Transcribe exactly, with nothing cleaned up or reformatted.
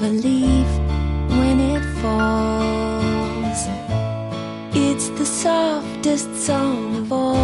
a leaf when it falls. It's the softest song of all.